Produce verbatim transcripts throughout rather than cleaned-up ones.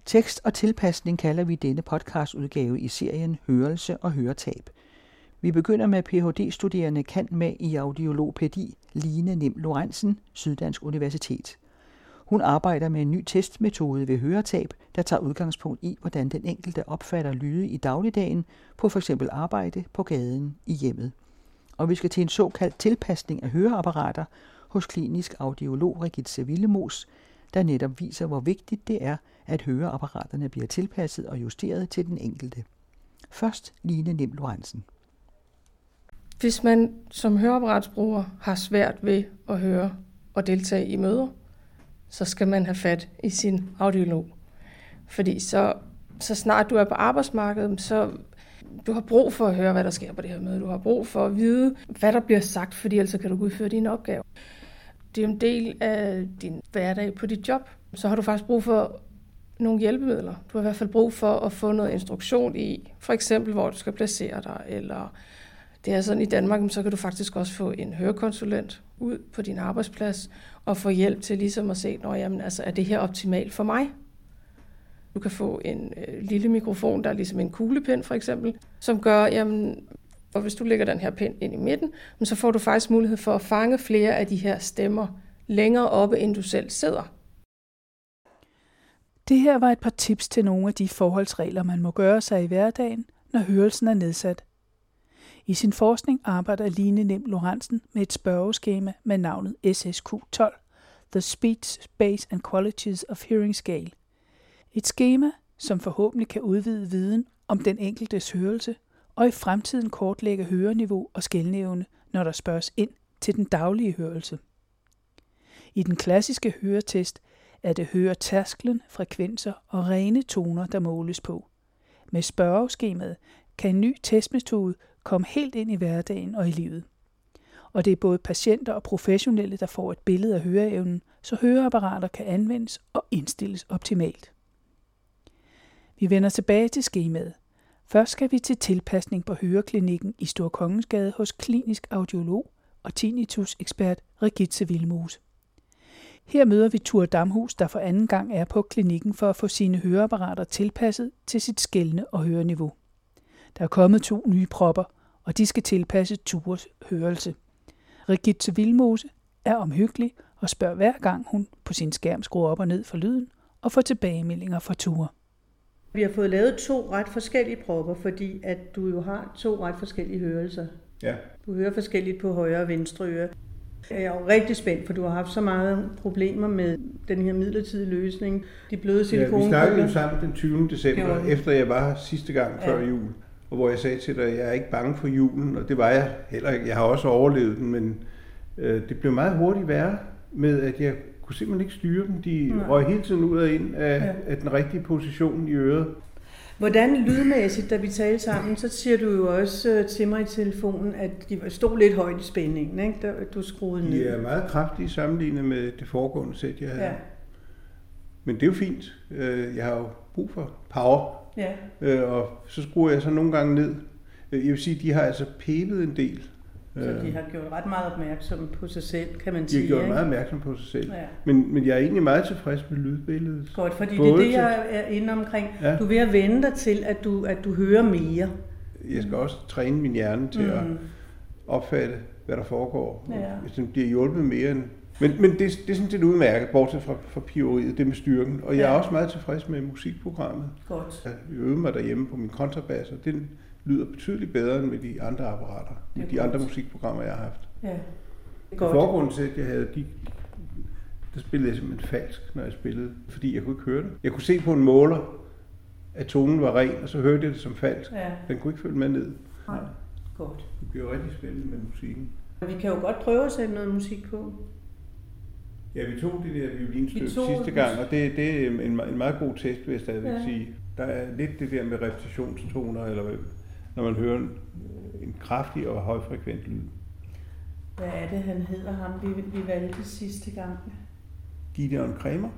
Tekst og tilpasning kalder vi denne podcastudgave i serien Hørelse og Høretab. Vi begynder med P H D-studerende cand.mag i audiologpædi Line Nim Lorentzen, Syddansk Universitet. Hun arbejder med en ny testmetode ved høretab, der tager udgangspunkt i, hvordan den enkelte opfatter lyde i dagligdagen på f.eks. arbejde, på gaden, i hjemmet. Og vi skal til en såkaldt tilpasning af høreapparater hos klinisk audiolog Regitze Willemoes, der netop viser, hvor vigtigt det er, at høreapparaterne bliver tilpasset og justeret til den enkelte. Først Line Nim Lorentzen. Hvis man som høreapparatsbruger har svært ved at høre og deltage i møder, så skal man have fat i sin audiolog. Fordi så, så snart du er på arbejdsmarkedet, så du har brug for at høre, hvad der sker på det her møde. Du har brug for at vide, hvad der bliver sagt, fordi ellers kan du udføre dine opgaver. Det er en del af din hverdag på dit job. Så har du faktisk brug for nogle hjælpemidler. Du har i hvert fald brug for at få noget instruktion i, for eksempel hvor du skal placere dig, eller det er sådan i Danmark, så kan du faktisk også få en hørekonsulent ud på din arbejdsplads og få hjælp til ligesom at se, jamen, altså, er det her optimalt for mig? Du kan få en øh, lille mikrofon, der er ligesom en kuglepind for eksempel, som gør, jamen, og hvis du lægger den her pind ind i midten, så får du faktisk mulighed for at fange flere af de her stemmer længere oppe, end du selv sidder. Det her var et par tips til nogle af de forholdsregler, man må gøre sig i hverdagen, når hørelsen er nedsat. I sin forskning arbejder Line Nim Lorentzen med et spørgeskema med navnet S S Q tolv, The Speech, Space and Qualities of Hearing Scale. Et skema, som forhåbentlig kan udvide viden om den enkeltes hørelse, og i fremtiden kortlægge høreniveau og skelneevne, når der spørges ind til den daglige hørelse. I den klassiske høretest er det høretærsklen, frekvenser og rene toner, der måles på. Med spørgeskemaet kan en ny testmetode komme helt ind i hverdagen og i livet. Og det er både patienter og professionelle, der får et billede af høreevnen, så høreapparater kan anvendes og indstilles optimalt. Vi vender tilbage til skemaet. Først skal vi til tilpasning på høreklinikken i Storkongensgade hos klinisk audiolog og tinnitus-ekspert Regitze Willemoes. Her møder vi Ture Damhus, der for anden gang er på klinikken for at få sine høreapparater tilpasset til sit skelne- og høreniveau. Der er kommet to nye propper, og de skal tilpasse Tures hørelse. Regitze Willemoes er omhyggelig og spørger hver gang hun på sin skærm skruer op og ned for lyden og får tilbagemeldinger fra Ture. Vi har fået lavet to ret forskellige propper, fordi at du jo har to ret forskellige hørelser. Ja. Du hører forskelligt på højre og venstre øre. Jeg er jo rigtig spændt, for du har haft så mange problemer med den her midlertidige løsning. De bløde silikonkugler. Ja, vi snakkede jo sammen den tyvende december, ja. Efter jeg var her sidste gang ja. før jul. Og hvor jeg sagde til dig, at jeg er ikke bange for julen, og det var jeg heller ikke. Jeg har også overlevet den, men øh, det blev meget hurtigt værre med, at jeg kunne simpelthen ikke styre dem. De Nej. røg hele tiden ud og ind af, ja. af den rigtige position i øret. Hvordan lydmæssigt, da vi talte sammen, så siger du jo også til mig i telefonen, at de stod lidt højt i spændingen, ikke? Da du skruede ned. De er meget kraftige sammenlignet med det foregående sæt, jeg havde. Ja. Men det er jo fint. Jeg har jo brug for power. Ja. Og så skruer jeg så nogle gange ned. Jeg vil sige, at de har altså pebet en del. Så de har gjort ret meget opmærksom på sig selv, kan man de sige. De har gjort ikke? meget opmærksom på sig selv. Ja. Men, men jeg er egentlig meget tilfreds med lydbilledet. Godt, fordi Både det er det, jeg er inde omkring. Ja. Du er ved at vende dig til, at du, at du hører mere. Jeg skal også træne min hjerne til mm. at opfatte, hvad der foregår. Ja. Hvis den bliver hjulpet mere end... Men, men det, det er sådan set udmærket, bortset fra, fra piveriet, det med styrken. Og jeg ja. er også meget tilfreds med musikprogrammet. Godt. Jeg øver mig derhjemme på min kontrabas, og den lyder betydeligt bedre end med de andre apparater, med de andre musikprogrammer, jeg har haft. Ja. Det foregående sæt, jeg havde, de, der spillede jeg simpelthen falsk, når jeg spillede, fordi jeg kunne ikke høre det. Jeg kunne se på en måler, at tonen var ren, og så hørte jeg det som falsk. Ja. Den kunne ikke følge med ned. Nej. Godt. Det bliver rigtig spændende med musikken. Vi kan jo godt prøve at sætte noget musik på. Ja, vi tog det der violinstykke sidste gang, og det, det er en, en meget god test, vil jeg stadigvæk ja. sige. Der er lidt det der med repetitionstoner, eller når man hører en, en kraftig og højfrekvent lyd. Hvad er det, han hedder, ham vi, vi valgte sidste gang? Gideon Kramer.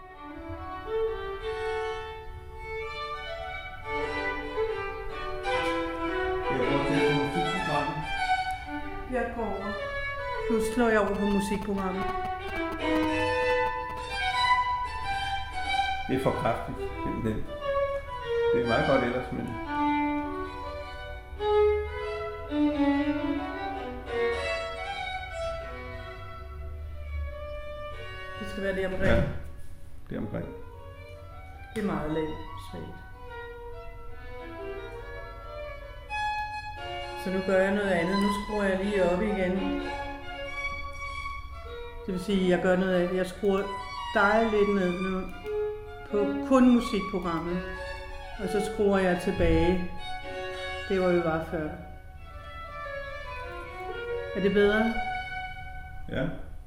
Jeg går over. Nu slår jeg over på musikprogrammet. Det er for kraftigt, simpelthen. Det er meget godt ellers, men... Det skal være det omkring. Ja, det er omkring. Det er meget lavt, svagt. Så nu gør jeg noget andet. Nu skruer jeg lige op igen. Det vil sige, at jeg gør noget af det. Jeg skruer dig lidt ned nu på kun musikprogrammet. Og så skruer jeg tilbage. Det var jo bare før. Er det bedre? Ja.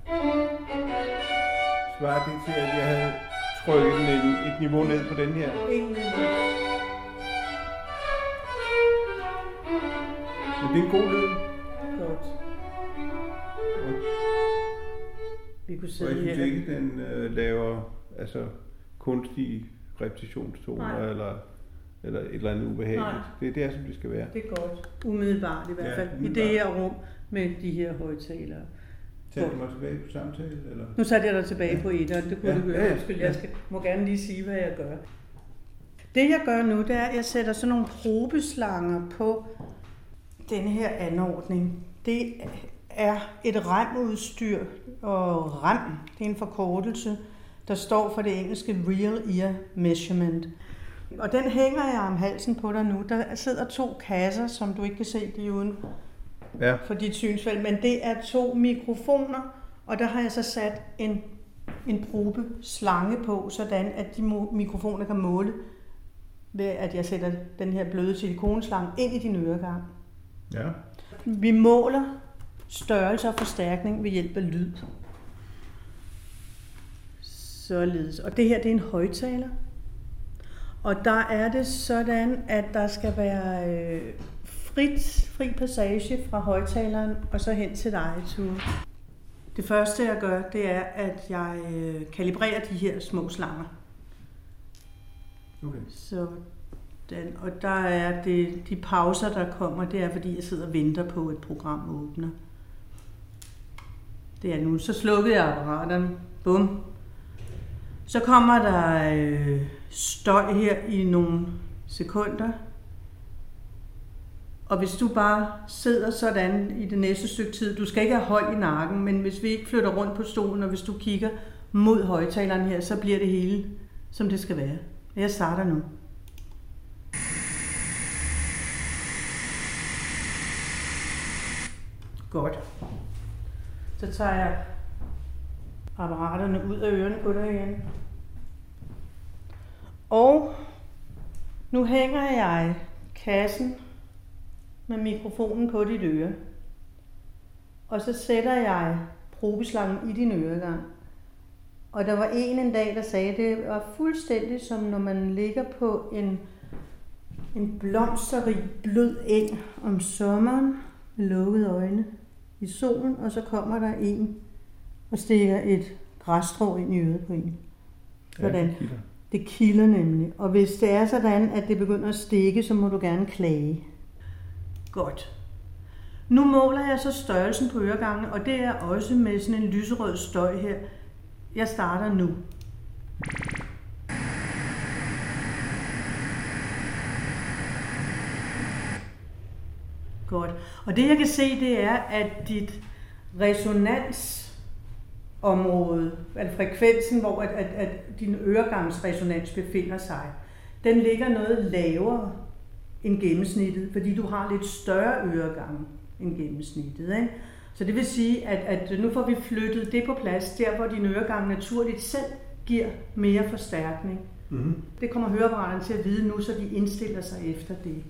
Svarer det til, at jeg havde trykket den et, et niveau ned på den her? Ingen niveau. Men det er en god lyd. Godt. Og, Vi kunne og sidde jeg synes her. ikke, den øh, laver altså, kunstige repetitionstoner eller, eller et eller andet ubehageligt. Nej. Det, det er, som det skal være. Det er godt. Umiddelbart i hvert Ja, fald. I umiddelbart. det her rum med de her højtalere. Tager du mig tilbage på samtale? Eller? Nu satte jeg dig tilbage på etteren, det kunne Ja, du høre. ja, ja. Undskyld, jeg skal, må gerne lige sige, hvad jeg gør. Det jeg gør nu, det er, at jeg sætter sådan nogle probeslanger på denne her anordning. Det er et remudstyr, og rem, det er en forkortelse, der står for det engelske Real Ear Measurement. Og den hænger jeg om halsen på dig nu. Der sidder to kasser, som du ikke kan se, de er uden Ja. for dit synsfelt, men det er to mikrofoner, og der har jeg så sat en, en probeslange på, sådan at de mikrofoner kan måle, ved at jeg sætter den her bløde silikonslange ind i din øregang. Ja. Vi måler størrelse og forstærkning ved hjælp af lyd. Således. Og det her, det er en højttaler. Og der er det sådan, at der skal være øh, frit, fri passage fra højtaleren og så hen til dig, Tue. Det første, jeg gør, det er, at jeg øh, kalibrerer de her små slanger. Okay. Så den, og der er det, de pauser, der kommer, det er, fordi jeg sidder og venter på, at et program åbner. Det er nu. Så slukkede jeg apparaterne. Bum. Så kommer der øh, støj her i nogle sekunder. Og hvis du bare sidder sådan i det næste stykke tid, du skal ikke have hold i nakken, men hvis vi ikke flytter rundt på stolen, og hvis du kigger mod højtaleren her, så bliver det hele, som det skal være. Jeg starter nu. Godt. Så tager jeg apparaterne ud af ørerne på dig igen. Og nu hænger jeg kassen med mikrofonen på dit øre. Og så sætter jeg probeslangen i din øregang. Og der var en en dag, der sagde, at det var fuldstændig som når man ligger på en, en blomsterrig blød eng om sommeren med lukkede øjne i solen, og så kommer der en og stikker et græsstrå ind i øret på en. Sådan. Ja, det, det kilder nemlig. Og hvis det er sådan, at det begynder at stikke, så må du gerne klage. Godt. Nu måler jeg så størrelsen på øregangen, og det er også med sådan en lyserød støj her. Jeg starter nu. Godt. Og det jeg kan se, det er, at dit resonansområde, altså frekvensen, hvor at, at, at din øregangsresonans befinder sig, den ligger noget lavere end gennemsnittet, fordi du har lidt større øregang end gennemsnittet, ikke? Så det vil sige, at, at nu får vi flyttet det på plads, der hvor din øregang naturligt selv giver mere forstærkning. Mm-hmm. Det kommer høreapparaterne til at vide nu, så de indstiller sig efter det.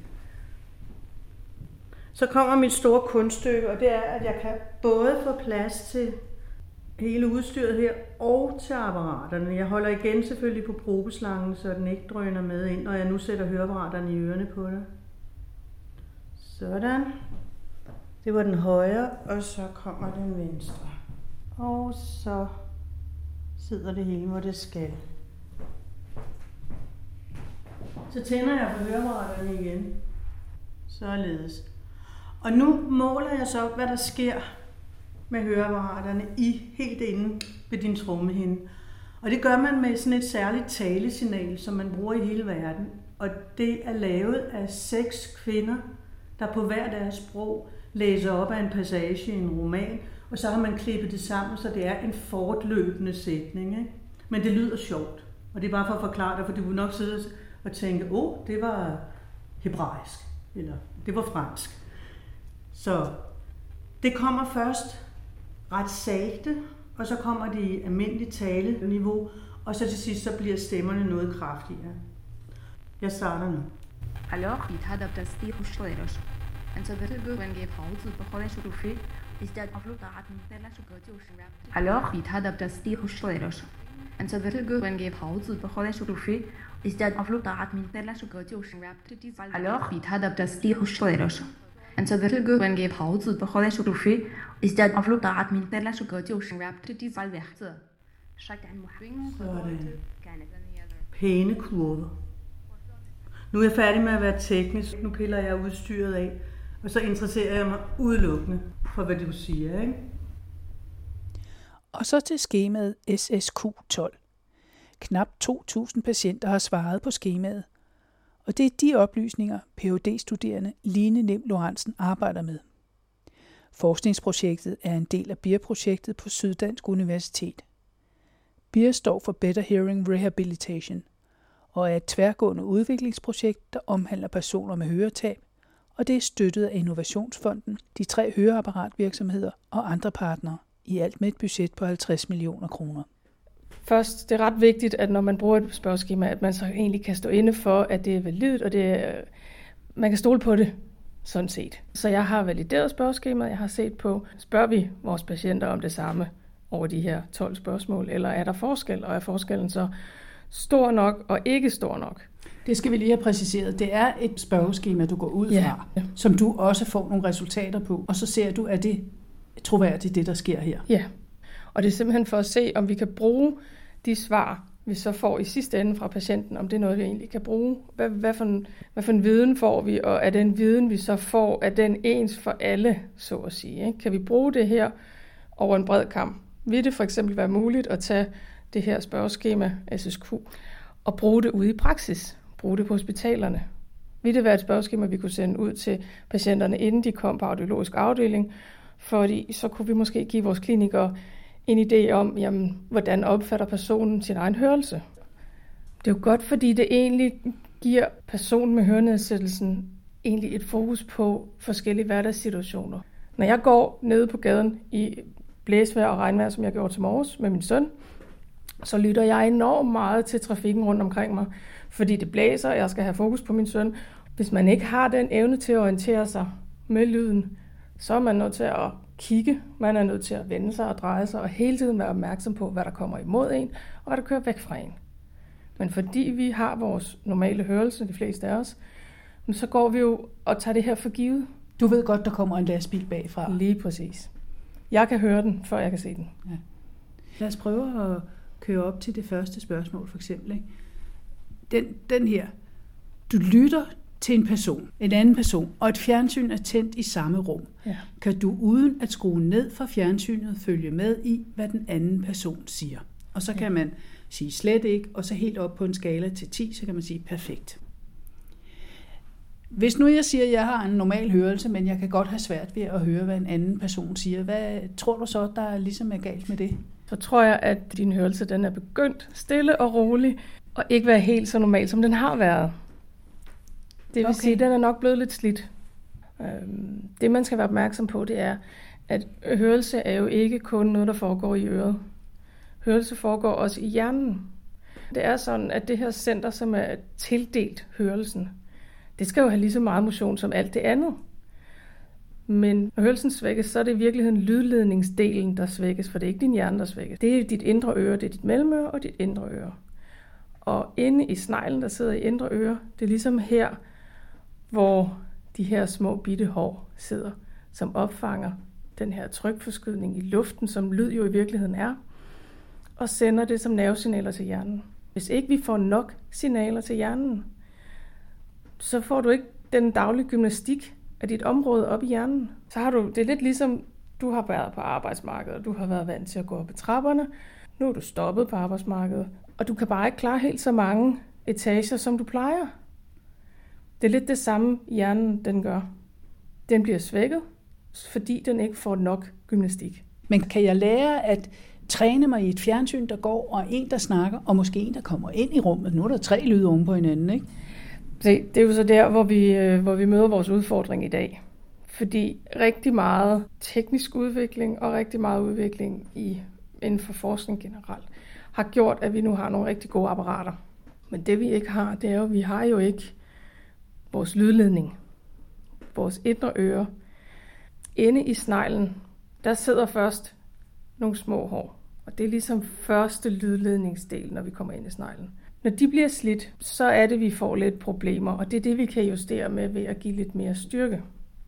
Så kommer mit store kunststykke, og det er, at jeg kan både få plads til hele udstyret her og til apparaterne. Jeg holder igen selvfølgelig på probeslangen, så den ikke drøner med ind, når jeg nu sætter høreapparaterne i ørerne på dig. Sådan. Det var den højre, og så kommer den venstre. Og så sidder det hele, hvor det skal. Så tænder jeg på høreapparaterne igen. Således. Og nu måler jeg så, hvad der sker med høreapparaterne i helt inde ved din trommehinde. Og det gør man med sådan et særligt talesignal, som man bruger i hele verden. Og det er lavet af seks kvinder, der på hver deres sprog læser op af en passage i en roman, og så har man klippet det sammen, så det er en fortløbende sætning. Ikke? Men det lyder sjovt, og det er bare for at forklare dig, for du vil nok sidde og tænke, åh, oh, det var hebraisk, eller det var fransk. Så det kommer først ret sagte, og så kommer det i almindeligt taleniveau, og så til sidst så bliver stemmerne noget kraftigere. Jeg starter nu. Alors, بيتهدى بتسطيح الشوارش. انتظرت جوانجي فعوض بخلاش روفي ازداد أفلو طاعت من تلاش وقاتي وشمراب. Alors, بيتهدى بتسطيح الشوارش. انتظرت جوانجي فعوض بخلاش روفي ازداد أفلو طاعت من تلاش وقاتي وشمراب. Alors, بيتهدى بتسطيح الشوارش. انتظرت جوانجي فعوض بخلاش روفي ازداد أفلو طاعت من تلاش وقاتي وشمراب. Pæne kurver. Nu er jeg færdig med at være teknisk. Nu piller jeg udstyret af, og så interesserer jeg mig udelukkende for, hvad du siger. Ikke? Og så til skemaet S S Q tolv. Knap to tusind patienter har svaret på skemaet, og det er de oplysninger, P H D-studerende Line Nim Lorentzen arbejder med. Forskningsprojektet er en del af B I R-projektet på Syddansk Universitet. B I R står for Better Hearing Rehabilitation og er et tværgående udviklingsprojekt, der omhandler personer med høretab, og det er støttet af Innovationsfonden, de tre høreapparatvirksomheder og andre partnere, i alt med et budget på halvtreds millioner kroner. Først, det er ret vigtigt, at når man bruger et spørgeskema, at man så egentlig kan stå inde for, at det er validt, og det er, man kan stole på det, sådan set. Så jeg har valideret spørgeskemaet, jeg har set på, spørger vi vores patienter om det samme over de her tolv spørgsmål, eller er der forskel, og er forskellen så stor nok og ikke stor nok? Det skal vi lige have præciseret. Det er et spørgeskema, du går ud fra, ja. Som du også får nogle resultater på, og så ser du, at det troværdigt, det der sker her. Ja, og det er simpelthen for at se, om vi kan bruge de svar, vi så får i sidste ende fra patienten, om det er noget, vi egentlig kan bruge. Hvad, hvad, for en, hvad for en viden får vi, og er den viden, vi så får, er den ens for alle, så at sige? Ikke? Kan vi bruge det her over en bred kam? Vil det for eksempel være muligt at tage det her spørgeskema, S S Q, og bruge det ude i praksis? Bruge det på hospitalerne? Vil det være et spørgeskema, vi kunne sende ud til patienterne, inden de kom på audiologisk afdeling? Fordi så kunne vi måske give vores klinikere en idé om, jamen, hvordan opfatter personen sin egen hørelse. Det er jo godt, fordi det egentlig giver personen med hørenedsættelsen egentlig et fokus på forskellige hverdagssituationer. Når jeg går nede på gaden i blæsvejr og regnvejr, som jeg gjorde til morges med min søn, så lytter jeg enormt meget til trafikken rundt omkring mig, fordi det blæser, og jeg skal have fokus på min søn. Hvis man ikke har den evne til at orientere sig med lyden, så er man nødt til at kigge, man er nødt til at vende sig og dreje sig, og hele tiden være opmærksom på, hvad der kommer imod en, og hvad der kører væk fra en. Men fordi vi har vores normale hørelse, de fleste af os, så går vi jo og tager det her for givet. Du ved godt, der kommer en lastbil bagfra. Lige præcis. Jeg kan høre den, før jeg kan se den. Ja. Lad os prøve at køre op til det første spørgsmål, for eksempel. Ikke? Den, den her. Du lytter til en person, en anden person, og et fjernsyn er tændt i samme rum. Ja. Kan du uden at skrue ned fra fjernsynet følge med i, hvad den anden person siger? Og så kan ja. man sige slet ikke, og så helt op på en skala til ti, så kan man sige perfekt. Hvis nu jeg siger, at jeg har en normal hørelse, men jeg kan godt have svært ved at høre, hvad en anden person siger, hvad tror du så, der ligesom er galt med det? Så tror jeg, at din hørelse den er begyndt stille og rolig, og ikke være helt så normal, som den har været. Det vil okay. sige, at den er nok blevet lidt slidt. Det, man skal være opmærksom på, det er, at hørelse er jo ikke kun noget, der foregår i øret. Hørelse foregår også i hjernen. Det er sådan, at det her center, som er tildelt hørelsen, det skal jo have lige så meget motion som alt det andet. Men når hørelsen svækkes, så er det i virkeligheden lydledningsdelen, der svækkes, for det er ikke din hjerne, der svækkes. Det er dit indre øre, det er dit mellemøre og dit indre øre. Og inde i sneglen, der sidder i indre øre, det er ligesom her, hvor de her små bitte hår sidder, som opfanger den her trykforskydning i luften, som lyd jo i virkeligheden er, og sender det som nervesignaler til hjernen. Hvis ikke vi får nok signaler til hjernen, så får du ikke den daglige gymnastik af dit område op i hjernen. Så har du, det er lidt ligesom, du har været på arbejdsmarkedet, og du har været vant til at gå op ad trapperne. Nu er du stoppet på arbejdsmarkedet, og du kan bare ikke klare helt så mange etager, som du plejer. Det er lidt det samme, hjernen den gør. Den bliver svækket, fordi den ikke får nok gymnastik. Men kan jeg lære at træne mig i et fjernsyn, der går, og en, der snakker, og måske en, der kommer ind i rummet? Nu er der tre lyde oven på hinanden, ikke? Se, det er jo så der, hvor vi, hvor vi møder vores udfordring i dag. Fordi rigtig meget teknisk udvikling og rigtig meget udvikling i, inden for forskning generelt har gjort, at vi nu har nogle rigtig gode apparater. Men det vi ikke har, det er jo, at vi har jo ikke vores lydledning, vores indre øre. Inde i sneglen, der sidder først nogle små hår, og det er ligesom første lydledningsdel, når vi kommer ind i sneglen. Når de bliver slidt, så er det, vi får lidt problemer, og det er det, vi kan justere med ved at give lidt mere styrke.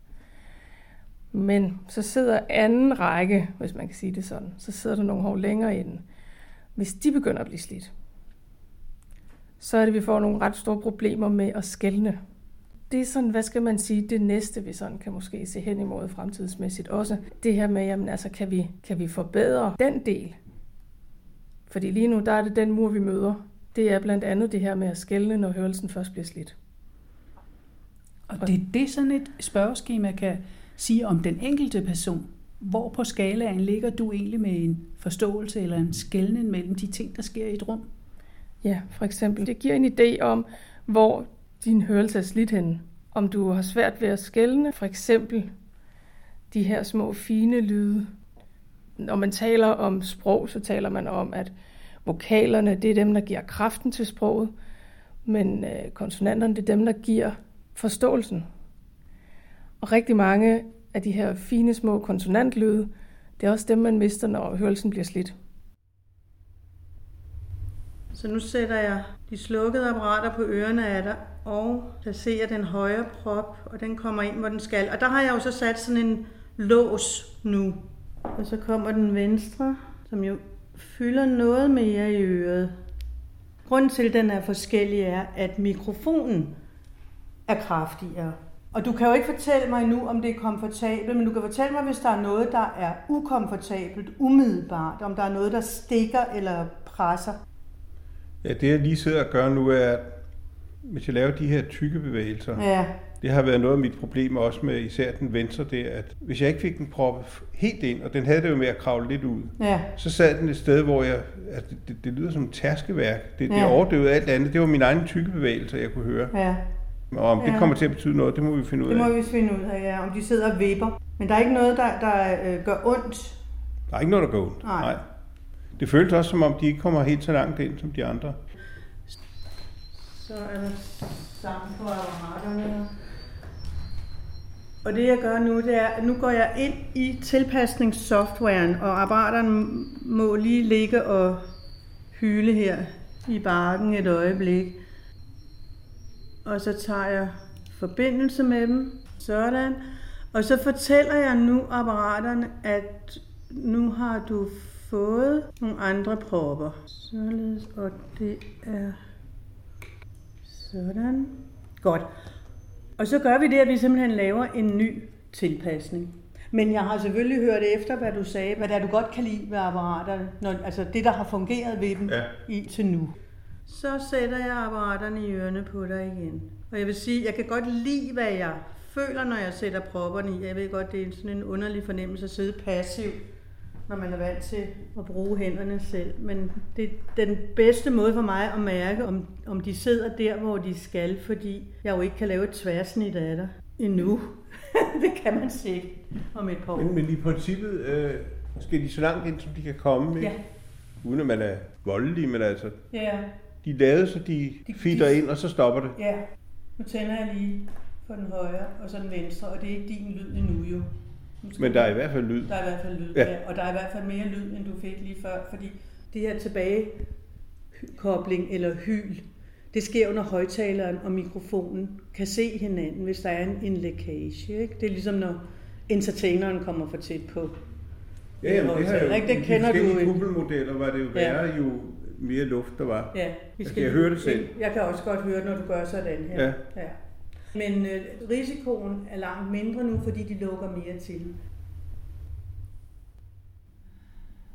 Men så sidder anden række, hvis man kan sige det sådan, så sidder der nogle hår længere i den. Hvis de begynder at blive slidt, så er det, vi får nogle ret store problemer med at skelne. Det er sådan, hvad skal man sige, det næste, vi sådan kan måske se hen imod fremtidsmæssigt også. Det her med, jamen altså, kan vi, kan vi forbedre den del? Fordi lige nu, der er det den mur, vi møder. Det er blandt andet det her med at skelne, når hørelsen først bliver slidt. Og det er det, sådan et spørgeskema kan sige om den enkelte person. Hvor på skalaen ligger du egentlig med en forståelse eller en skelnen mellem de ting, der sker i et rum? Ja, for eksempel. Det giver en idé om, hvor din hørelse er slidt henne. Om du har svært ved at skelne, for eksempel de her små fine lyde. Når man taler om sprog, så taler man om, at vokalerne, det er dem, der giver kraften til sproget, men øh, konsonanterne, det er dem, der giver forståelsen. Og rigtig mange af de her fine små konsonantlyde, det er også dem, man mister, når hørelsen bliver slidt. Så nu sætter jeg de slukkede apparater på ørerne af dig, og placerer den højre prop, og den kommer ind, hvor den skal. Og der har jeg jo så sat sådan en lås nu. Og så kommer den venstre, som jo fylder noget mere i øret. Grunden til, at den er forskellig, er, at mikrofonen er kraftigere. Og du kan jo ikke fortælle mig nu, om det er komfortabelt, men du kan fortælle mig, hvis der er noget, der er ukomfortabelt, umiddelbart, om der er noget, der stikker eller presser. Ja, det jeg lige sidder og gør nu er, at hvis jeg laver de her tykke bevægelser, ja. Det har været noget af mit problem også med især den venstre der, at hvis jeg ikke fik den proppet helt ind, og den havde det jo med at kravle lidt ud, ja. Så sad den et sted, hvor jeg, altså det, det lyder som et tærskeværk. Det, ja. Det overdøvede alt andet. Det var mine egne tykke bevægelser, jeg kunne høre. Ja. Og om det kommer til at betyde noget, det må vi finde ud af. Det må vi finde ud af, ja. Om de sidder og vipper. Men der er ikke noget, der, der øh, gør ondt. Der er ikke noget, der gør ondt. Nej. Nej. Det føles også, som om de ikke kommer helt så langt ind som de andre. Så er der sammen på apparaterne. Og det jeg gør nu, det er, at nu går jeg ind i tilpasningssoftwaren, og apparaterne må lige ligge og hyle her i bakken et øjeblik. Og så tager jeg forbindelse med dem, sådan. Og så fortæller jeg nu apparaterne, at nu har du fået nogle andre propper. Således, og det er sådan. Godt. Og så gør vi det, at vi simpelthen laver en ny tilpasning. Men jeg har selvfølgelig hørt efter, hvad du sagde, hvad det er, du godt kan lide ved apparaterne, når, altså det, der har fungeret ved dem ja. I til nu. Så sætter jeg apparaterne i ørerne på dig igen. Og jeg vil sige, jeg kan godt lide, hvad jeg føler, når jeg sætter propperne i. Jeg ved godt, det er sådan en underlig fornemmelse at sidde passiv, når man er vant til at bruge hænderne selv. Men det er den bedste måde for mig at mærke, om, om de sidder der, hvor de skal, fordi jeg jo ikke kan lave et tværsnit af dig endnu. Det kan man se om et par år. Men, men i princippet øh, skal de så langt ind, som de kan komme, ikke? Ja. Uden at man er voldelig, men altså... Ja. De er lavet, så de, de feeder ind, og så stopper det. Ja. Nu tænder jeg lige på den højre og så den venstre, og det er ikke din lyd endnu jo. Men der er i hvert fald lyd. Der er i hvert fald lyd, ja. Ja. Og der er i hvert fald mere lyd, end du fik lige før, fordi det her tilbagekobling eller hyl, det sker under højtaleren og mikrofonen kan se hinanden, hvis der er en, en lækage. Ikke? Det er ligesom, når entertaineren kommer for tæt på. Ja, jamen, det har jo, ikke? Det kender de forskellige du kuppelmodeller var det jo værre, ja. Jo mere luft der var. Ja, vi skal, jeg kan høre det selv. Jeg kan også godt høre, når du gør sådan her. Ja. Ja. Men øh, risikoen er langt mindre nu, fordi de lukker mere til.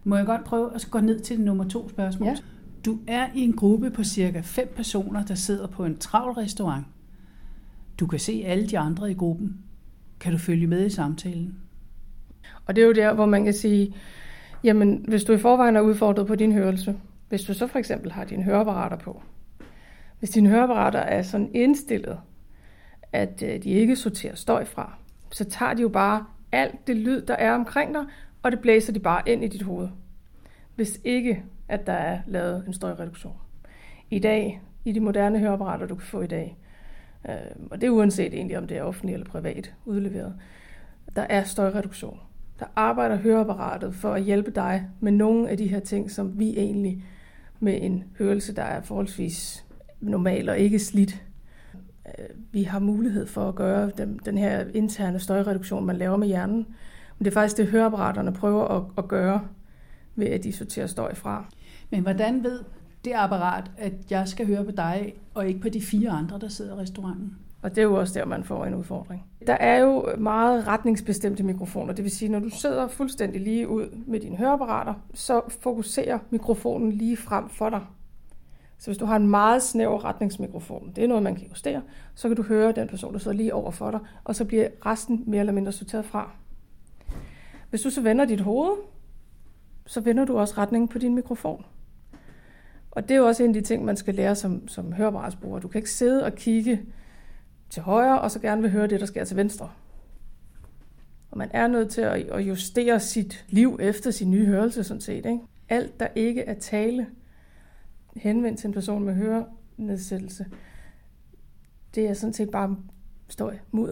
Må jeg godt prøve at gå ned til nummer to spørgsmål? Ja. Du er i en gruppe på cirka fem personer, der sidder på en travl restaurant. Du kan se alle de andre i gruppen. Kan du følge med i samtalen? Og det er jo der, hvor man kan sige, jamen hvis du i forvejen er udfordret på din hørelse, hvis du så for eksempel har dine høreapparater på, hvis dine høreapparater er sådan indstillet, at de ikke sorterer støj fra, så tager de jo bare alt det lyd, der er omkring dig, og det blæser de bare ind i dit hoved. Hvis ikke, at der er lavet en støjreduktion. I dag, i de moderne høreapparater, du kan få i dag, øh, og det er uanset egentlig, om det er offentligt eller privat udleveret, der er støjreduktion. Der arbejder høreapparatet for at hjælpe dig med nogle af de her ting, som vi egentlig med en hørelse, der er forholdsvis normal og ikke slidt, vi har mulighed for at gøre den, den her interne støjreduktion, man laver med hjernen. Men det er faktisk det, høreapparaterne prøver at, at gøre, ved at de sorterer støj fra. Men hvordan ved det apparat, at jeg skal høre på dig, og ikke på de fire andre, der sidder i restauranten? Og det er jo også der, man får en udfordring. Der er jo meget retningsbestemte mikrofoner. Det vil sige, når du sidder fuldstændig lige ud med dine høreapparater, så fokuserer mikrofonen lige frem for dig. Så hvis du har en meget snæver retningsmikrofon, det er noget, man kan justere, så kan du høre den person, der sidder lige over for dig, og så bliver resten mere eller mindre sorteret fra. Hvis du så vender dit hoved, så vender du også retningen på din mikrofon. Og det er jo også en af de ting, man skal lære som, som høreapparatsbruger. Du kan ikke sidde og kigge til højre, og så gerne vil høre det, der sker til venstre. Og man er nødt til at, at justere sit liv efter sin nye hørelse, sådan set, ikke? Alt, der ikke er tale, henvendt til en person med hørenedsættelse, det er sådan set bare støj, mudder.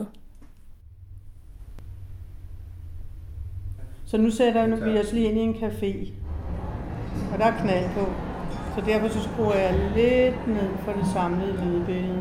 Så nu sætter vi os lige ind i en café, og der er knald på. Så derfor så skruer jeg lidt ned for det samlede lydbillede.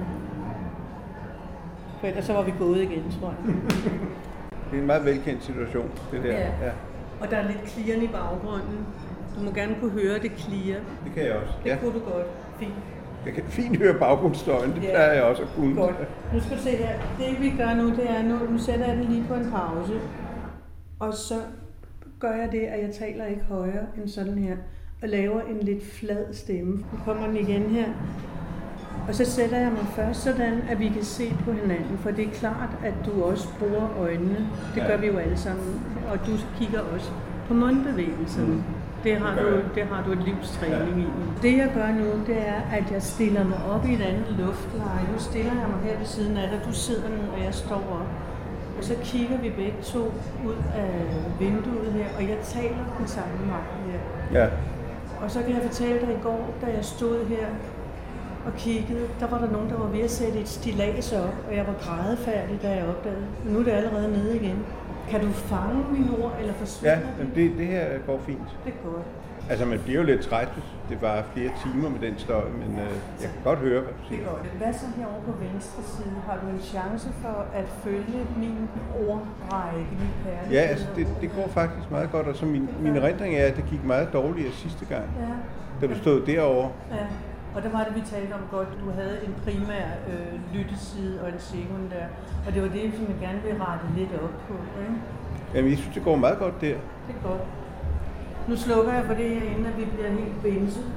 For ellers så var vi gået igen, tror jeg. Det er en meget velkendt situation, det der. Ja. Ja. Og der er lidt klirren i baggrunden. Du må gerne kunne høre det klirre. Det kan jeg også. Det ja. kunne du godt. Fint. Jeg kan fint høre baggrundsstøjen, det ja. plejer jeg også at kunne. Godt. Nu skal du se her. Det vi gør nu, det er, nu, nu sætter jeg den lige på en pause. Og så gør jeg det, at jeg taler ikke højere end sådan her. Og laver en lidt flad stemme. Nu kommer den igen her. Og så sætter jeg mig først sådan, at vi kan se på hinanden. For det er klart, at du også bruger øjnene. Det gør vi jo alle sammen. Og du kigger også på mundbevægelserne. Mm. Det har, du, det har du et livstræning i. Det jeg gør nu, det er, at jeg stiller mig op i et andet luftleje. Nu stiller jeg mig her ved siden af dig. Du sidder ned, og jeg står op. Og så kigger vi begge to ud af vinduet her, og jeg taler den samme vej her. Ja. Og så kan jeg fortælle dig i går, da jeg stod her og kiggede, der var der nogen, der var ved at sætte et stillads op, og jeg var grædefærdig, da jeg opdagede. Men nu er det allerede nede igen. Kan du fange mine ord, eller forsvinde? Ja, men det, det her går fint. Det er godt. Altså, man bliver jo lidt træt, hvis det var flere timer med den støj, men øh, jeg kan godt høre, hvad du siger. Det er godt. Hvad så herovre på venstre side? Har du en chance for at følge min ordrække, min perle? Ja, altså, det, det går faktisk meget godt, og så min, min erindring er, at det gik meget dårligere sidste gang, ja. da du stod derovre. Ja. Og der var det, vi talte om godt, du havde en primær øh, lytteside og en sekundær. Og det var det, som jeg gerne vil rette lidt op på. Ikke? Jamen, jeg synes, det går meget godt der. Det er godt. Nu slukker jeg for det her, inden at vi bliver helt benset.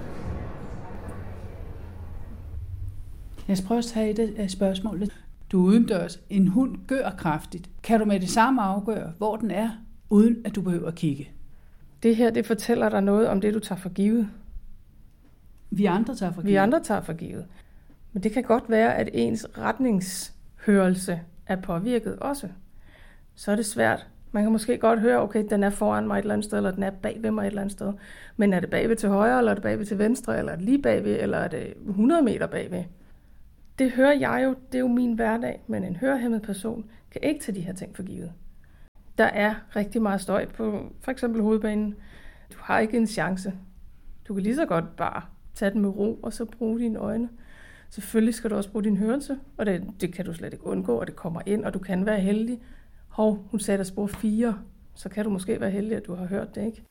Jeg skal prøve at tage et af spørgsmålet. Du er udendørs. En hund gør kraftigt. Kan du med det samme afgøre, hvor den er, uden at du behøver at kigge? Det her, det fortæller dig noget om det, du tager for givet. Vi andre tager for givet. Vi andre tager for givet. Men det kan godt være, at ens retningshørelse er påvirket også. Så er det svært. Man kan måske godt høre, okay, den er foran mig et eller andet sted, eller den er bag ved mig et eller andet sted. Men er det bagved til højre, eller er det bagved til venstre, eller er det lige bagved, eller er det hundrede meter bagved? Det hører jeg jo, det er jo min hverdag, men en hørehæmmet person kan ikke tage de her ting for givet. Der er rigtig meget støj på for eksempel hovedbanen. Du har ikke en chance. Du kan lige så godt bare tage den med ro, og så bruge dine øjne. Selvfølgelig skal du også bruge din hørelse, og det, det kan du slet ikke undgå, og det kommer ind, og du kan være heldig. Hov, hun sagde der spor fire, så kan du måske være heldig, at du har hørt det, ikke?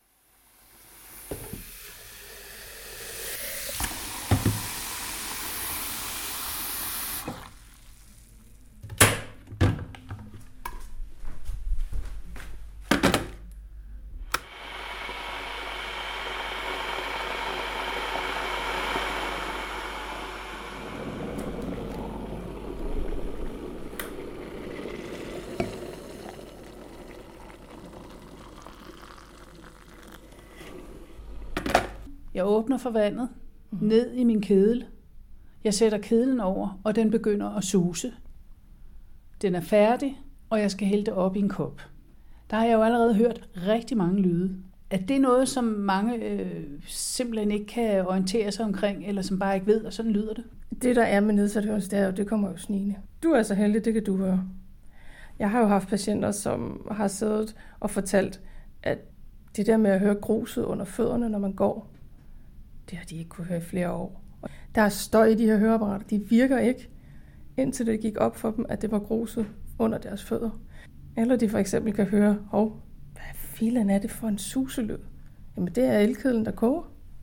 Jeg åbner for vandet, mm. ned i min kedel. Jeg sætter kedlen over, og den begynder at suse. Den er færdig, og jeg skal hælde det op i en kop. Der har jeg jo allerede hørt rigtig mange lyde. Er det noget, som mange øh, simpelthen ikke kan orientere sig omkring, eller som bare ikke ved, og sådan lyder det? Det, der er med nedsat hørelse, det er jo, det kommer jo snigende. Du er så heldig, det kan du høre. Jeg har jo haft patienter, som har siddet og fortalt, at det der med at høre gruset under fødderne, når man går, det har de ikke kunne høre i flere år. Der er støj i de her høreapparater. De virker ikke, indtil det gik op for dem, at det var gruset under deres fødder. Eller de for eksempel kan høre, hov, hvad filen er det for en suselyd? Jamen det er elkedlen, der koger.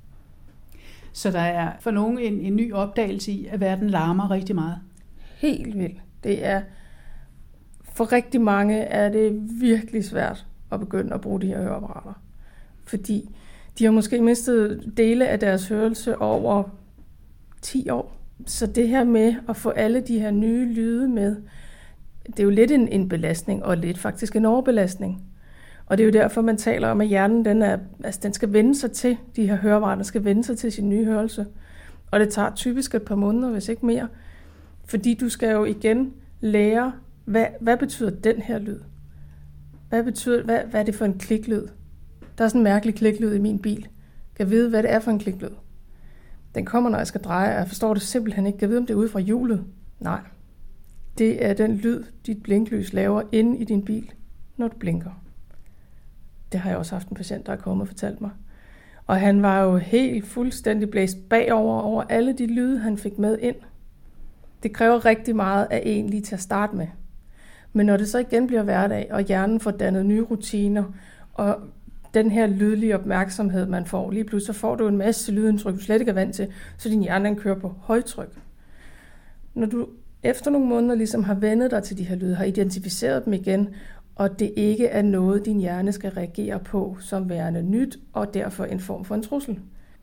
Så der er for nogen en, en ny opdagelse i, at verden larmer rigtig meget? Helt vildt. Det er, for rigtig mange er det virkelig svært at begynde at bruge de her høreapparater. Fordi de har måske mistet dele af deres hørelse over ti år. Så det her med at få alle de her nye lyde med, det er jo lidt en, en belastning, og lidt faktisk en overbelastning. Og det er jo derfor, man taler om, at hjernen den er, altså, den skal vende sig til, de her høreapparater skal vende sig til sin nye hørelse. Og det tager typisk et par måneder, hvis ikke mere. Fordi du skal jo igen lære, hvad, hvad betyder den her lyd? Hvad betyder, hvad, hvad er det for en kliklyd? Der er sådan en mærkelig kliklyd i min bil. Kan jeg vide, hvad det er for en kliklyd? Den kommer, når jeg skal dreje, og jeg forstår det simpelthen ikke. Kan jeg vide, om det er ude fra hjulet? Nej. Det er den lyd, dit blinklys laver inde i din bil, når du blinker. Det har jeg også haft en patient, der er kommet og fortalt mig. Og han var jo helt fuldstændig blæst bagover over alle de lyde, han fik med ind. Det kræver rigtig meget af en lige til at starte med. Men når det så igen bliver hverdag, og hjernen får dannet nye rutiner, og den her lydlige opmærksomhed, man får, lige pludselig så får du en masse lydindtryk, du slet ikke er vant til, så din hjerne den kører på højtryk. Når du efter nogle måneder ligesom har vendet dig til de her lyde, har identificeret dem igen, og det ikke er noget, din hjerne skal reagere på som værende nyt, og derfor en form for en trussel.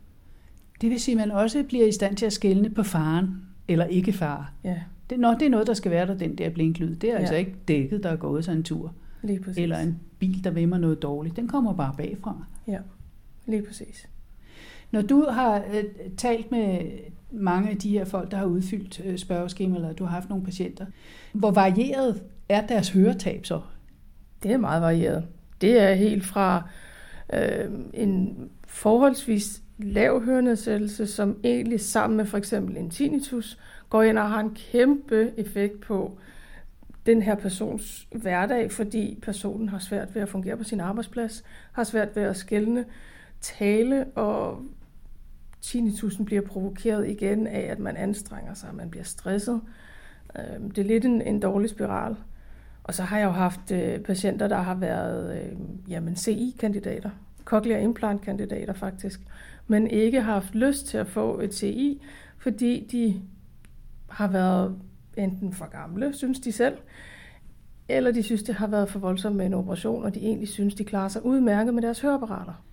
Det vil sige, at man også bliver i stand til at skelne på faren, eller ikke far. Ja. Det, når det er noget, der skal være der, den der blinklyd. Det er ja. altså ikke dækket, der er gået sig en tur. Lige præcis. Eller en bil, der vimmer noget dårligt. Den kommer bare bagfra. Ja, lige præcis. Når du har øh, talt med mange af de her folk, der har udfyldt øh, spørgeskema, eller du har haft nogle patienter, hvor varieret er deres høretab så? Det er meget varieret. Det er helt fra øh, en forholdsvis lav hørenedsættelse, som egentlig sammen med for eksempel en tinnitus, går ind og har en kæmpe effekt på den her persons hverdag, fordi personen har svært ved at fungere på sin arbejdsplads, har svært ved at skelne, tale, og tinnitusen bliver provokeret igen af, at man anstrenger sig, man bliver stresset. Det er lidt en, en dårlig spiral. Og så har jeg jo haft øh, patienter, der har været øh, jamen C I-kandidater, cochlear implant-kandidater faktisk, men ikke har haft lyst til at få et C I, fordi de har været enten for gamle, synes de selv, eller de synes, det har været for voldsomt med en operation, og de egentlig synes, de klarer sig udmærket med deres høreapparater.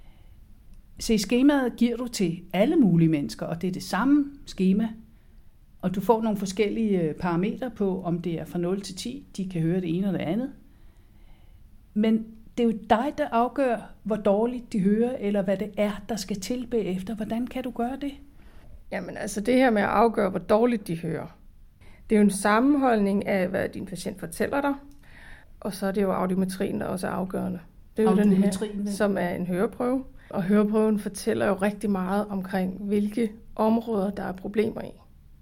Se, skemaet giver du til alle mulige mennesker, og det er det samme skema, og du får nogle forskellige parametre på, om det er fra nul til ti, de kan høre det ene og det andet. Men det er jo dig, der afgør, hvor dårligt de hører, eller hvad det er, der skal til bagefter. Hvordan kan du gøre det? Jamen altså det her med at afgøre, hvor dårligt de hører, det er jo en sammenholdning af, hvad din patient fortæller dig, og så er det jo audiometrien, der også er afgørende. Det er jo den her, som er en høreprøve, og høreprøven fortæller jo rigtig meget omkring, hvilke områder, der er problemer i.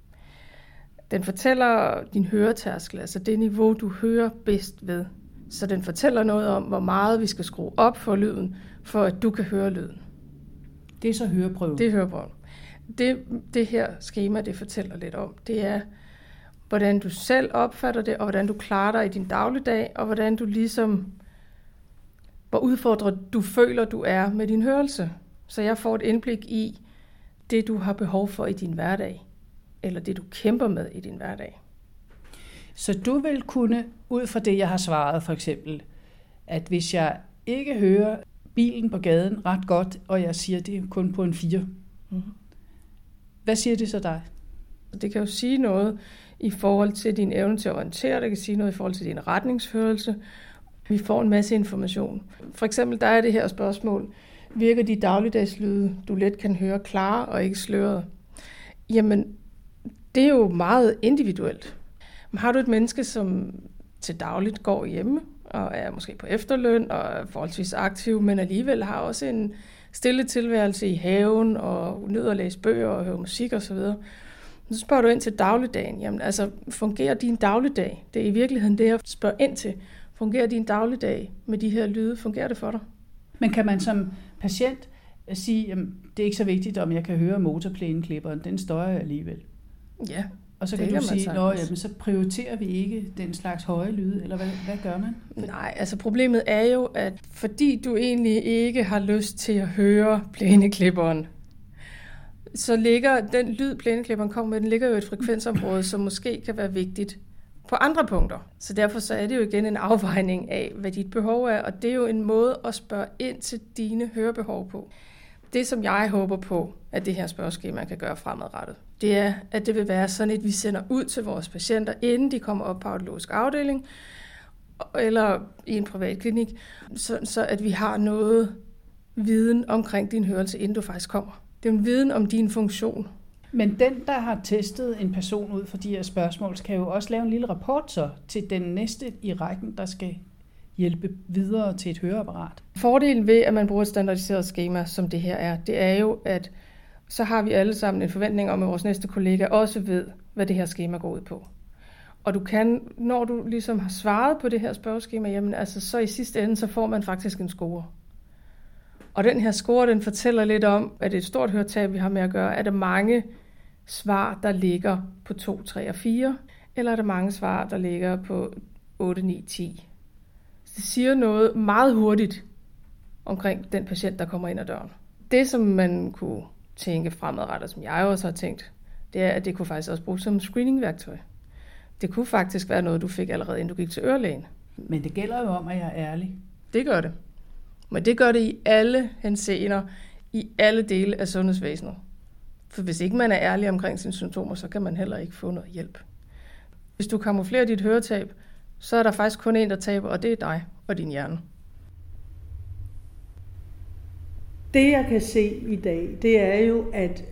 Den fortæller din høretærskel, altså det niveau, du hører bedst ved. Så den fortæller noget om, hvor meget vi skal skrue op for lyden, for at du kan høre lyden. Det er så høreprøven? Det er høreprøven. Det, det her skema, det fortæller lidt om, det er, hvordan du selv opfatter det, og hvordan du klarer dig i din dagligdag, og hvordan du ligesom, hvor udfordret du føler, du er med din hørelse. Så jeg får et indblik i det, du har behov for i din hverdag, eller det, du kæmper med i din hverdag. Så du vil kunne, ud fra det, jeg har svaret for eksempel, at hvis jeg ikke hører bilen på gaden ret godt, og jeg siger, det er kun på en fire, mm-hmm. hvad siger det så dig? Det kan jo sige noget i forhold til din evne til at orientere, det kan sige noget i forhold til din retningsførelse. Vi får en masse information. For eksempel, der er det her spørgsmål, virker de dagligdagslyde, du let kan høre, klare og ikke sløret? Jamen, det er jo meget individuelt. Har du et menneske, som til dagligt går hjemme, og er måske på efterløn, og er forholdsvis aktiv, men alligevel har også en stille tilværelse i haven, og nyder at læse bøger og høre musik osv., så spørger du ind til dagligdagen. Jamen, altså, fungerer din dagligdag? Det er i virkeligheden det, jeg spørger ind til. Fungerer din dagligdag med de her lyde? Fungerer det for dig? Men kan man som patient sige, at det er ikke så vigtigt, om jeg kan høre motorplæneklipperen, den støjer alligevel? Ja. Og så kan du sige, at så prioriterer vi ikke den slags høje lyde, eller hvad, hvad gør man? Nej, altså problemet er jo, at fordi du egentlig ikke har lyst til at høre plæneklipperen, så ligger den lyd, plæneklipperen kommer med, den ligger jo i et frekvensområde, som måske kan være vigtigt på andre punkter. Så derfor så er det jo igen en afvejning af, hvad dit behov er, og det er jo en måde at spørge ind til dine hørebehov på. Det, som jeg håber på, at det her spørgeskema kan gøre fremadrettet, det er, at det vil være sådan, at vi sender ud til vores patienter, inden de kommer op på audiologisk afdeling, eller i en privat klinik, så, så at vi har noget viden omkring din hørelse, inden du faktisk kommer. Det er en viden om din funktion. Men den, der har testet en person ud for de her spørgsmål, kan jo også lave en lille rapport så til den næste i rækken, der skal hjælpe videre til et høreapparat. Fordelen ved, at man bruger et standardiseret skema, som det her er, det er jo, at så har vi alle sammen en forventning om, at vores næste kollega også ved, hvad det her skema går ud på. Og du kan, når du ligesom har svaret på det her spørgeskema, jamen altså, så i sidste ende, så får man faktisk en score. Og den her score, den fortæller lidt om, at det er et stort høretab, vi har med at gøre. Er der mange svar, der ligger på to, tre og fire? Eller er der mange svar, der ligger på otte, ni, ti? Det siger noget meget hurtigt omkring den patient, der kommer ind ad døren. Det, som man kunne tænke fremadrettet, som jeg også har tænkt, det er, at det kunne faktisk også bruges som screeningværktøj. Det kunne faktisk være noget, du fik allerede, inden du gik til ørelægen. Men det gælder jo om, at jeg er ærlig. Det gør det. Men det gør det i alle henseender, i alle dele af sundhedsvæsenet. For hvis ikke man er ærlig omkring sine symptomer, så kan man heller ikke få noget hjælp. Hvis du kamuflerer dit høretab, så er der faktisk kun en, der taber, og det er dig og din hjerne. Det, jeg kan se i dag, det er jo, at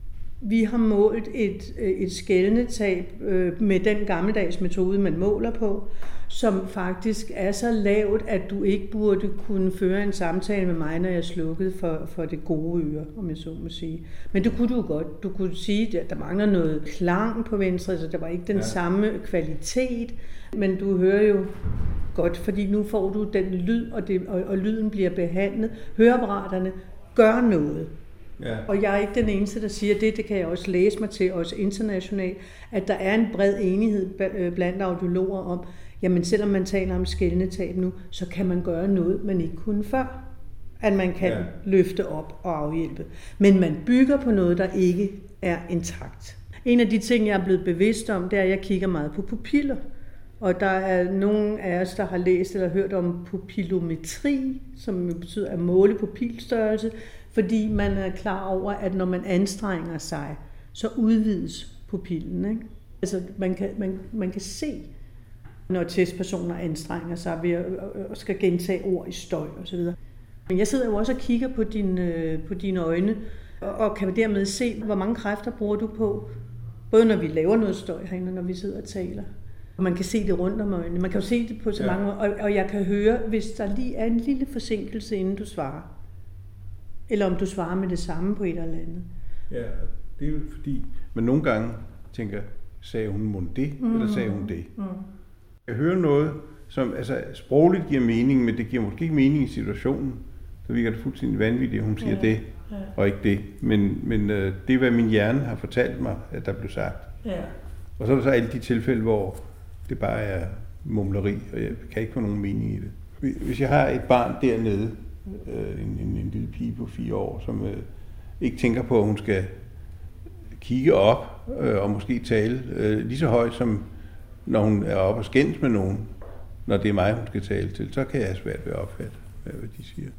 vi har målt et, et skælnetab med den gammeldags metode, man måler på, som faktisk er så lavt, at du ikke burde kunne føre en samtale med mig, når jeg slukkede for, for det gode øre, om jeg så må sige. Men det kunne du godt. Du kunne sige, at der mangler noget klang på venstre, så der var ikke den ja. samme kvalitet. Men du hører jo godt, fordi nu får du den lyd, og, det, og, og lyden bliver behandlet. Høreapparaterne gør noget. Ja. Og jeg er ikke den eneste, der siger det. Det kan jeg også læse mig til, også internationalt, at der er en bred enighed blandt audiologer om, jamen selvom man taler om skælnetab nu, så kan man gøre noget, man ikke kunne før. At man kan ja. løfte op og afhjælpe. Men man bygger på noget, der ikke er intakt. En af de ting, jeg er blevet bevidst om, det er, at jeg kigger meget på pupiller. Og der er nogen af os, der har læst eller hørt om pupillometri, som betyder at måle pupilstørrelse, fordi man er klar over, at når man anstrenger sig, så udvides pupillen. Ikke? Altså man kan, man, man kan se, når testpersoner anstrenger sig ved at, at skal gentage ord i støj osv. Men jeg sidder jo også og kigger på, din, på dine øjne, og, og kan dermed se, hvor mange kræfter bruger du på, både når vi laver noget støj herinde, og når vi sidder og taler. Og man kan se det rundt om øjnene. Man kan jo se det på så ja. mange, og, og jeg kan høre, hvis der lige er en lille forsinkelse, inden du svarer. Eller om du svarer med det samme på et eller andet. Ja, det er jo fordi, men nogle gange tænker, sagde hun mon det, mm. eller sagde hun det. Mm. Jeg hører noget, som altså, sprogligt giver mening, men det giver måske ikke mening i situationen. Så virker det fuldstændig vanvittigt, at hun siger ja. det, ja. og ikke det. Men, men øh, det er, hvad min hjerne har fortalt mig, at der blev sagt. Ja. Og så er der så alle de tilfælde, hvor det bare er mumleri, og jeg kan ikke få nogen mening i det. Hvis jeg har et barn dernede, øh, en, en, en lille pige på fire år, som øh, ikke tænker på, at hun skal kigge op øh, og måske tale øh, lige så højt, som når hun er oppe og skændes med nogen, når det er mig, hun skal tale til, så kan jeg svært ved at opfatte, hvad de siger.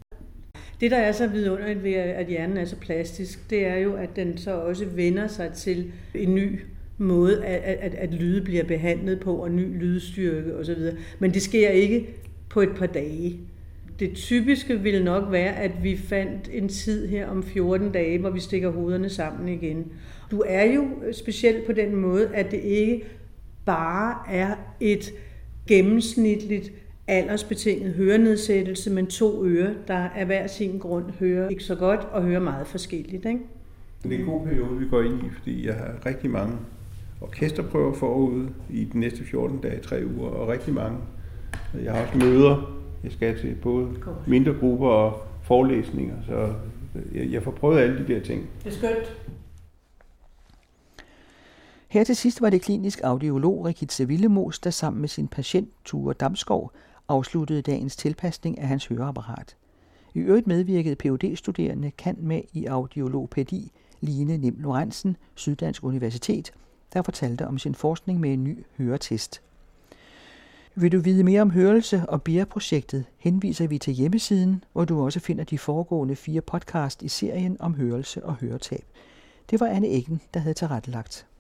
Det, der er så vidunderligt ved, at hjernen er så plastisk, det er jo, at den så også vender sig til en ny måde, at, at, at lyde bliver behandlet på, og ny lydstyrke osv. Men det sker ikke på et par dage. det typiske ville nok være, at vi fandt en tid her om fjorten dage, hvor vi stikker hovederne sammen igen. Du er jo specielt på den måde, at det ikke bare er et gennemsnitligt aldersbetinget hørenedsættelse, men to ører, der af hver sin grund hører ikke så godt og hører meget forskelligt. Ikke? Det er en god periode, vi går ind i, fordi jeg har rigtig mange orkesterprøver forude i de næste fjorten dage, tre uger, og rigtig mange. Jeg har også møder, jeg skal til både mindre grupper og forelæsninger, så jeg får prøvet alle de der ting. Det er skønt. Her til sidst var det klinisk audiolog Regitze Willemoes, der sammen med sin patient Ture Damsgaard afsluttede dagens tilpasning af hans høreapparat. I øvrigt medvirkede P H D-studerende cand. Med i audiologpædi Line Nim Lorentzen, Syddansk Universitet, der fortalte om sin forskning med en ny høretest. Vil du vide mere om hørelse og B I A-projektet, henviser vi til hjemmesiden, hvor du også finder de foregående fire podcast i serien om hørelse og høretab. Det var Anne Eggen, der havde tilrettelagt.